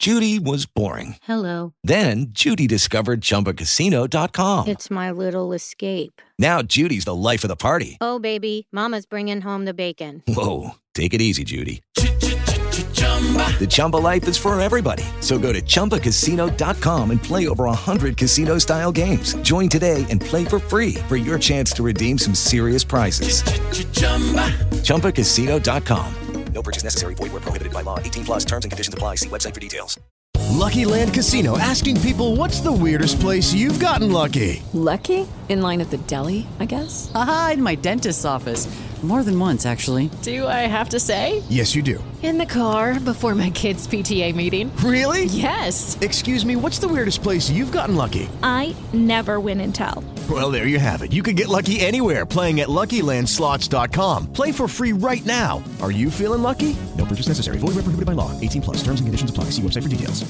Judy was boring. Hello. Then Judy discovered ChumbaCasino.com. It's my little escape. Now Judy's the life of the party. Oh, baby, mama's bringing home the bacon. Whoa, take it easy, Judy. The Chumba life is for everybody. So go to ChumbaCasino.com and play over 100 casino-style games. Join today and play for free for your chance to redeem some serious prizes. ChumbaCasino.com. No purchase necessary. Void where prohibited by law. 18 plus terms and conditions apply. See website for details. Lucky Land Casino, asking people, what's the weirdest place you've gotten lucky? Lucky? In line at the deli, I guess? Aha, in my dentist's office. More than once, actually. Do I have to say? Yes, you do. In the car before my kids' PTA meeting. Really? Yes. Excuse me, what's the weirdest place you've gotten lucky? I never win and tell. Well, there you have it. You can get lucky anywhere, playing at LuckyLandSlots.com. Play for free right now. Are you feeling lucky? No purchase necessary. Void where prohibited by law. 18 plus. Terms and conditions apply. See website for details.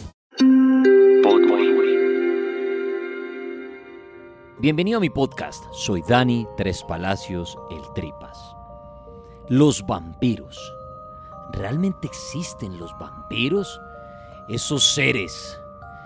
Bienvenido a mi podcast. Soy Dani Tres Palacios, el Tripas. Los vampiros. ¿Realmente existen los vampiros? Esos seres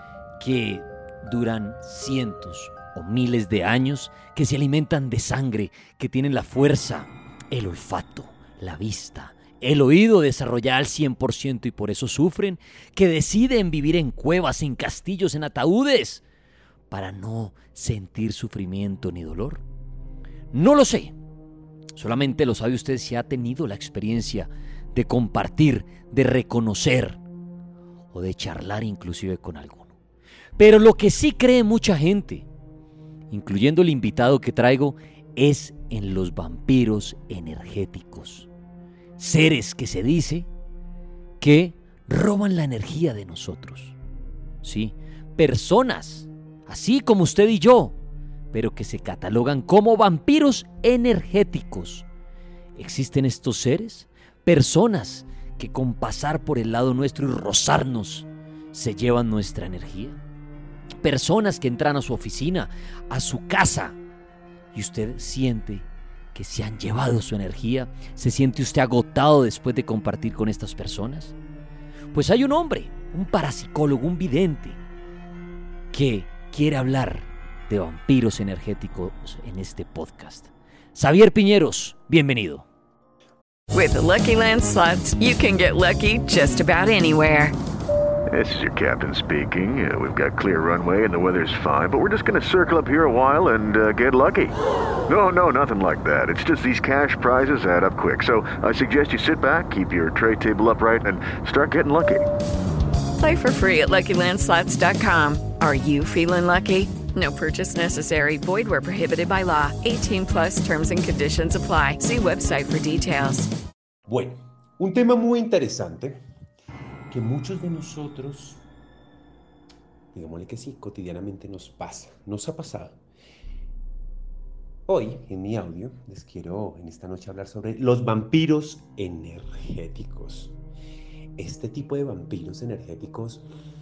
que duran cientos o miles de años, que se alimentan de sangre, que tienen la fuerza, el olfato, la vista, el oído desarrollado al 100% y por eso sufren, que deciden vivir en cuevas, en castillos, en ataúdes, para no sentir sufrimiento ni dolor. No lo sé. Solamente lo sabe usted si ha tenido la experiencia de compartir, de reconocer o de charlar inclusive con alguno. Pero lo que sí cree mucha gente, incluyendo el invitado que traigo, es en los vampiros energéticos. Seres que se dice que roban la energía de nosotros. Sí, personas, así como usted y yo, pero que se catalogan como vampiros energéticos. ¿Existen estos seres? Personas que con pasar por el lado nuestro y rozarnos se llevan nuestra energía. Personas que entran a su oficina, a su casa, y usted siente que se han llevado su energía. ¿Se siente usted agotado después de compartir con estas personas? Pues hay un hombre, un parapsicólogo, un vidente, que quiere hablar de vampiros energéticos en este podcast. Xavier Piñeros, bienvenido. With the Lucky Land Slots, you can get lucky just about anywhere. This is your captain speaking. We've got clear runway and the weather's fine, but we're just going to circle up here a while and get lucky. No, nothing like that. It's just these cash prizes add up quick. So I suggest you sit back, keep your tray table upright, and start getting lucky. Play for free at LuckyLandSlots.com. Are you feeling lucky? No purchase necessary. Void where prohibited by law. 18 plus terms and conditions apply. See website for details. Bueno, un tema muy interesante que muchos de nosotros, digámosle que sí, cotidianamente nos pasa, nos ha pasado. Hoy, en mi audio, les quiero en esta noche hablar sobre los vampiros energéticos. Este tipo de vampiros energéticos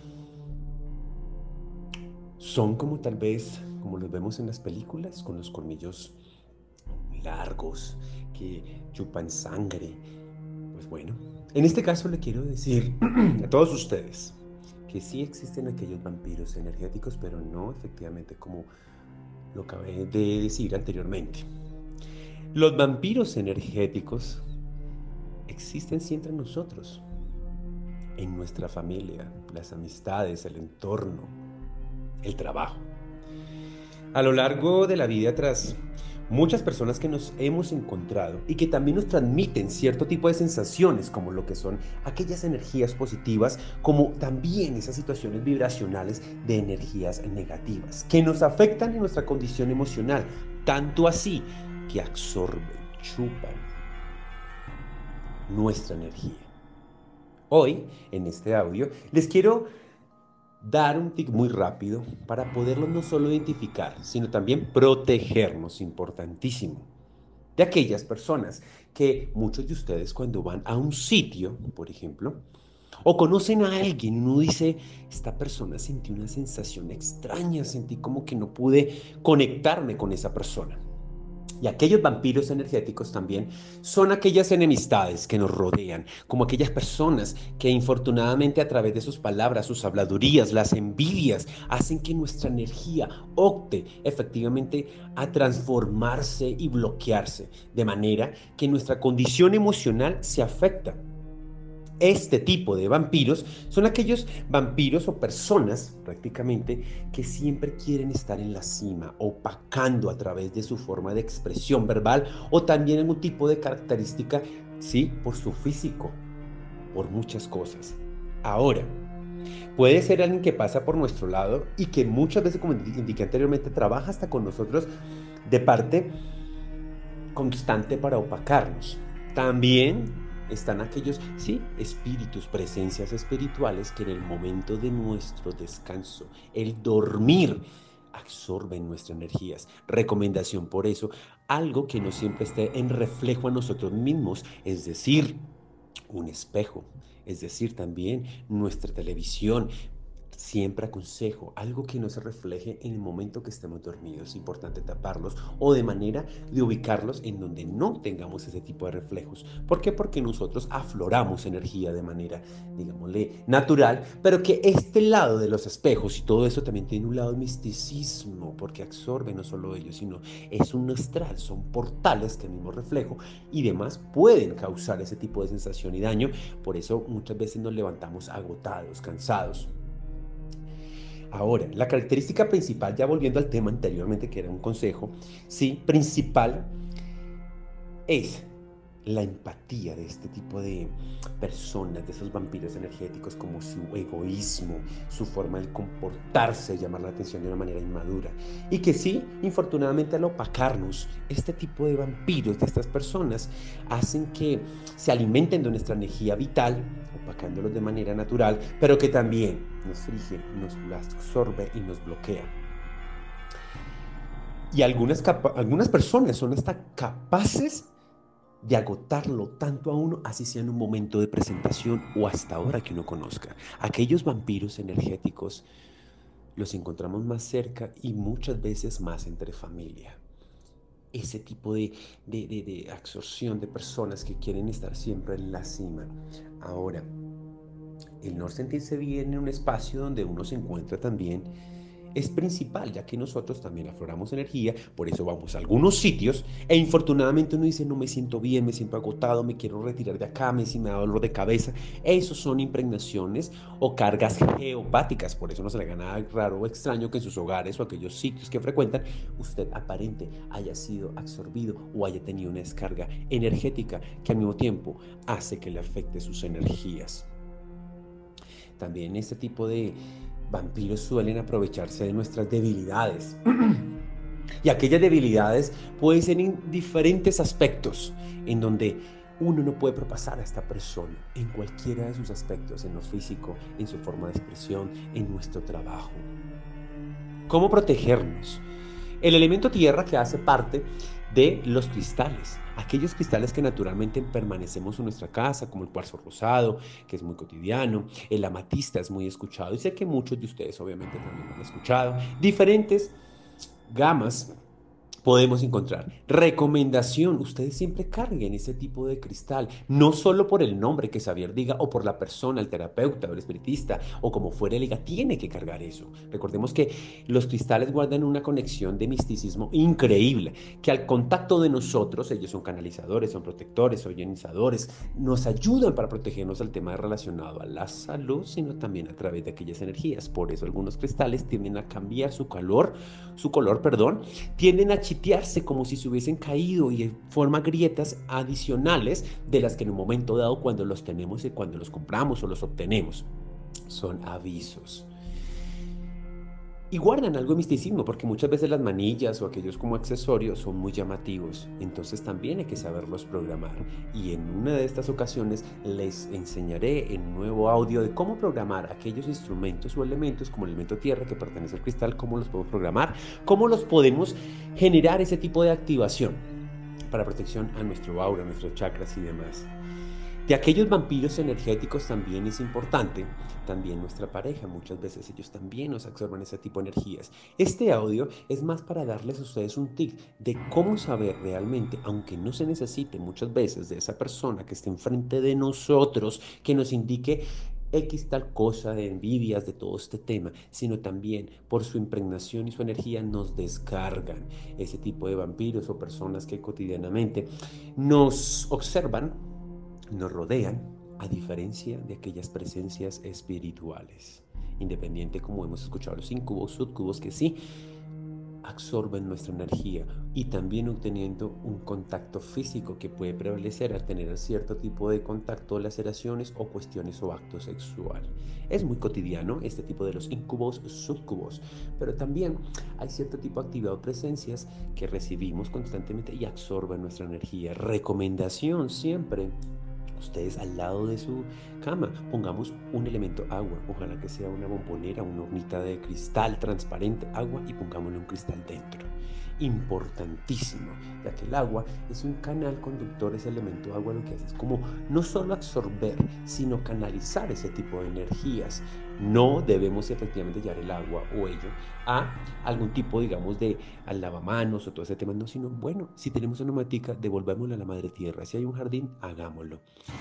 son como tal vez, como los vemos en las películas, con los colmillos largos, que chupan sangre. Pues bueno, en este caso le quiero decir a todos ustedes que sí existen aquellos vampiros energéticos, pero no efectivamente como lo acabé de decir anteriormente. Los vampiros energéticos existen sí entre nosotros, en nuestra familia, las amistades, el entorno, el trabajo. A lo largo de la vida, tras muchas personas que nos hemos encontrado y que también nos transmiten cierto tipo de sensaciones, como lo que son aquellas energías positivas, como también esas situaciones vibracionales de energías negativas, que nos afectan en nuestra condición emocional, tanto así que absorben, chupan nuestra energía. Hoy, en este audio, les quiero dar un tip muy rápido para poderlo no solo identificar, sino también protegernos, importantísimo, de aquellas personas que muchos de ustedes cuando van a un sitio, por ejemplo, o conocen a alguien y uno dice, esta persona sentí una sensación extraña, sentí como que no pude conectarme con esa persona. Y aquellos vampiros energéticos también son aquellas enemistades que nos rodean, como aquellas personas que infortunadamente a través de sus palabras, sus habladurías, las envidias, hacen que nuestra energía opte efectivamente a transformarse y bloquearse, de manera que nuestra condición emocional se afecta. Este tipo de vampiros son aquellos vampiros o personas prácticamente que siempre quieren estar en la cima, opacando a través de su forma de expresión verbal o también en un tipo de característica, sí, por su físico, por muchas cosas. Ahora, puede ser alguien que pasa por nuestro lado y que muchas veces, como indiqué anteriormente, trabaja hasta con nosotros de parte constante para opacarnos. También están aquellos, sí, espíritus, presencias espirituales que en el momento de nuestro descanso, el dormir, absorben nuestras energías. Recomendación por eso, algo que no siempre esté en reflejo a nosotros mismos, es decir, un espejo, es decir, también nuestra televisión. Siempre aconsejo algo que no se refleje en el momento que estemos dormidos. Es importante taparlos o de manera de ubicarlos en donde no tengamos ese tipo de reflejos. ¿Por qué? Porque nosotros afloramos energía de manera, digámosle, natural, pero que este lado de los espejos y todo eso también tiene un lado de misticismo, porque absorbe no solo ellos, sino es un astral, son portales que el mismo reflejo y demás pueden causar ese tipo de sensación y daño. Por eso muchas veces nos levantamos agotados, cansados. Ahora, la característica principal, ya volviendo al tema anteriormente que era un consejo, sí, principal es la empatía de este tipo de personas, de esos vampiros energéticos, como su egoísmo, su forma de comportarse, llamar la atención de una manera inmadura. Y que sí, infortunadamente al opacarnos, este tipo de vampiros, de estas personas, hacen que se alimenten de nuestra energía vital, opacándolos de manera natural, pero que también nos frige, nos absorbe y nos bloquea. Y algunas personas son hasta capaces de agotarlo tanto a uno, así sea en un momento de presentación o hasta ahora que uno conozca. Aquellos vampiros energéticos los encontramos más cerca y muchas veces más entre familia. Ese tipo de absorción de personas que quieren estar siempre en la cima. Ahora, el no sentirse bien en un espacio donde uno se encuentra también es principal, ya que nosotros también afloramos energía, por eso vamos a algunos sitios e infortunadamente uno dice, no me siento bien, me siento agotado, me quiero retirar de acá, me da dolor de cabeza. Esos son impregnaciones o cargas geopáticas, por eso no se le haga nada raro o extraño que en sus hogares o aquellos sitios que frecuentan, usted aparente haya sido absorbido o haya tenido una descarga energética que al mismo tiempo hace que le afecte sus energías. También este tipo de vampiros suelen aprovecharse de nuestras debilidades. Y aquellas debilidades pueden ser en diferentes aspectos, en donde uno no puede propasar a esta persona, en cualquiera de sus aspectos, en lo físico, en su forma de expresión, en nuestro trabajo. ¿Cómo protegernos? El elemento tierra que hace parte de los cristales, aquellos cristales que naturalmente permanecemos en nuestra casa, como el cuarzo rosado, que es muy cotidiano, el amatista es muy escuchado, y sé que muchos de ustedes obviamente también lo han escuchado. Diferentes gamas podemos encontrar. Recomendación, ustedes siempre carguen ese tipo de cristal, no solo por el nombre que Xavier diga o por la persona, el terapeuta o el espiritista o como fuera diga, tiene que cargar eso. Recordemos que los cristales guardan una conexión de misticismo increíble, que al contacto de nosotros, ellos son canalizadores, son protectores, son ionizadores, nos ayudan para protegernos al tema relacionado a la salud, sino también a través de aquellas energías. Por eso algunos cristales tienden a cambiar su color, tienden a chitearse como si se hubiesen caído y forman grietas adicionales de las que en un momento dado cuando los tenemos y cuando los compramos o los obtenemos. Son avisos. Y guardan algo de misticismo porque muchas veces las manillas o aquellos como accesorios son muy llamativos. Entonces también hay que saberlos programar. Y en una de estas ocasiones les enseñaré en un nuevo audio de cómo programar aquellos instrumentos o elementos como el elemento tierra que pertenece al cristal, cómo los podemos programar, cómo los podemos generar ese tipo de activación para protección a nuestro aura, a nuestros chakras y demás. De aquellos vampiros energéticos también es importante, también nuestra pareja, muchas veces ellos también nos absorben ese tipo de energías. Este audio es más para darles a ustedes un tip de cómo saber realmente, aunque no se necesite muchas veces de esa persona que esté enfrente de nosotros, que nos indique X tal cosa, de envidias, de todo este tema, sino también por su impregnación y su energía nos descargan ese tipo de vampiros o personas que cotidianamente nos observan, nos rodean, a diferencia de aquellas presencias espirituales. Independiente, como hemos escuchado, los incubos, sucubos, que sí absorben nuestra energía y también obteniendo un contacto físico que puede prevalecer al tener cierto tipo de contacto, laceraciones o cuestiones o acto sexual. Es muy cotidiano este tipo de los incubos, sucubos, pero también hay cierto tipo de actividad o presencias que recibimos constantemente y absorben nuestra energía. Recomendación siempre: ustedes al lado de su cama pongamos un elemento agua, ojalá que sea una bombonera, una hornita de cristal transparente, agua, y pongámosle un cristal dentro. Importantísimo, ya que el agua es un canal conductor. Ese elemento agua lo que hace es como no solo absorber, sino canalizar ese tipo de energías. No debemos efectivamente llevar el agua o ello a algún tipo, digamos, de al lavamanos o todo ese tema, no, sino, bueno, si tenemos una matica, devolvámosla a la madre tierra. Si hay un jardín, hagámoslo.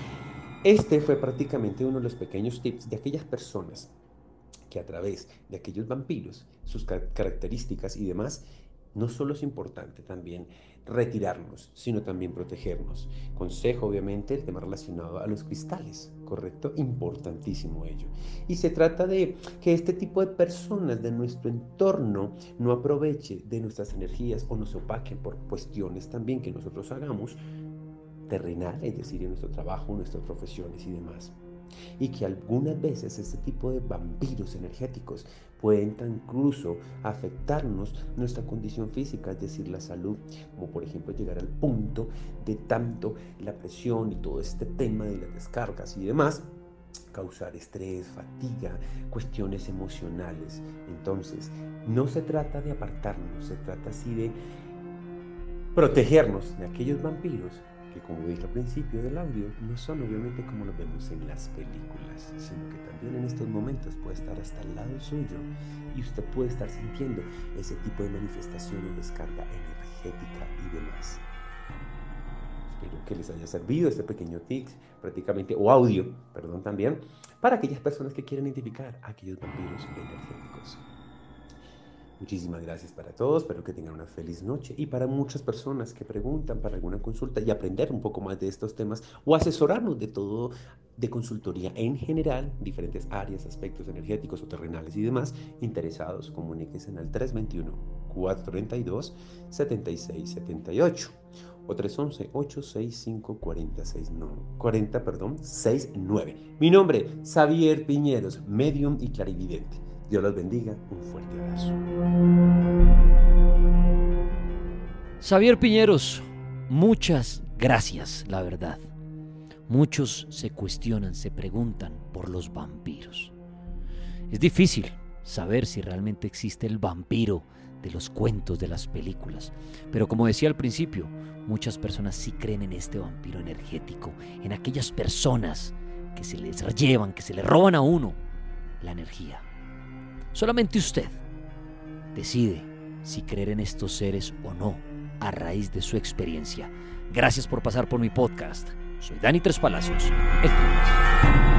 Este fue prácticamente uno de los pequeños tips de aquellas personas que a través de aquellos vampiros, sus características y demás, no solo es importante también retirarnos, sino también protegernos. Consejo, obviamente, el tema relacionado a los cristales, ¿correcto? Importantísimo ello. Y se trata de que este tipo de personas de nuestro entorno no aproveche de nuestras energías o nos opaquen por cuestiones también que nosotros hagamos terrenal, es decir, en nuestro trabajo, nuestras profesiones y demás. Y que algunas veces este tipo de vampiros energéticos pueden incluso afectarnos nuestra condición física, es decir, la salud, como por ejemplo llegar al punto de tanto la presión y todo este tema de las descargas y demás, causar estrés, fatiga, cuestiones emocionales. Entonces, no se trata de apartarnos, se trata así de protegernos de aquellos vampiros que, como dije al principio del audio, no son obviamente como los vemos en las películas, sino que también en estos momentos puede estar hasta al lado suyo y usted puede estar sintiendo ese tipo de manifestación o descarga energética y demás. Espero que les haya servido este pequeño tip prácticamente, o audio, perdón, también, para aquellas personas que quieren identificar a aquellos vampiros energéticos. Muchísimas gracias para todos, espero que tengan una feliz noche, y para muchas personas que preguntan para alguna consulta y aprender un poco más de estos temas o asesorarnos de todo, de consultoría en general, diferentes áreas, aspectos energéticos o terrenales y demás, interesados, comuníquense al 321-432-7678 o 311-865-69. Mi nombre, Xavier Piñeros, medium y clarividente. Dios los bendiga, un fuerte abrazo. Xavier Piñeros, muchas gracias, la verdad. Muchos se cuestionan, se preguntan por los vampiros. Es difícil saber si realmente existe el vampiro de los cuentos, de las películas. Pero como decía al principio, muchas personas sí creen en este vampiro energético, en aquellas personas que se les llevan, que se le roban a uno la energía. Solamente usted decide si creer en estos seres o no a raíz de su experiencia. Gracias por pasar por mi podcast. Soy Dani Tres Palacios, el Tripas.